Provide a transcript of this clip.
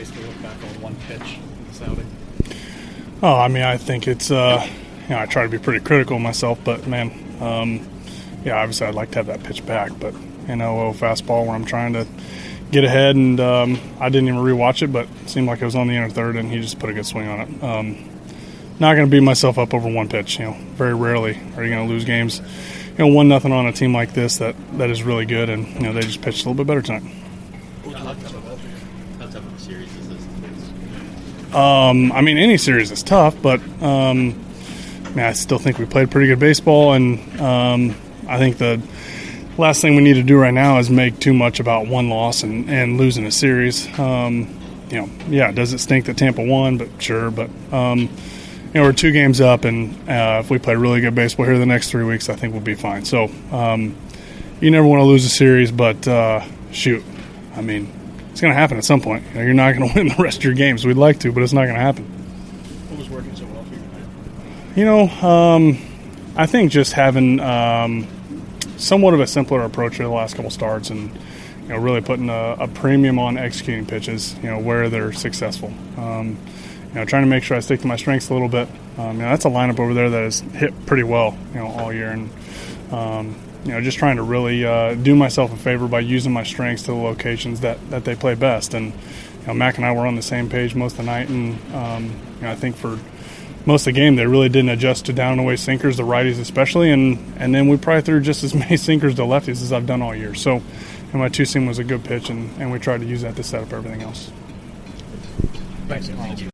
basically look back on one pitch in this outing? Oh, I mean, I think it's I try to be pretty critical of myself, but man, obviously I'd like to have that pitch back, but fastball where I'm trying to get ahead, and I didn't even rewatch it, but it seemed like it was on the inner third, and he just put a good swing on it. Not going to beat myself up over one pitch. Very rarely are you going to lose games 1-0 on a team like this that is really good, and they just pitched a little bit better tonight. How tough of a series is this? I mean, any series is tough, but I still think we played pretty good baseball, and I think the last thing we need to do right now is make too much about one loss and losing a series. Does it stink that Tampa won? But sure, but we're 2 games up, and if we play really good baseball here the next 3 weeks, I think we'll be fine. So you never want to lose a series, but I mean, it's going to happen at some point. You're not going to win the rest of your games. We'd like to, but it's not going to happen. What was working so well for you tonight? I think just having somewhat of a simpler approach to the last couple starts, and really putting a premium on executing pitches, where they're successful. Trying to make sure I stick to my strengths a little bit. That's a lineup over there that has hit pretty well, all year, and just trying to really do myself a favor by using my strengths to the locations that they play best. And Mac and I were on the same page most of the night, and I think for most of the game they really didn't adjust to down and away sinkers, the righties especially, and then we probably threw just as many sinkers to lefties as I've done all year. So my 2-seam was a good pitch, and we tried to use that to set up everything else. Thanks.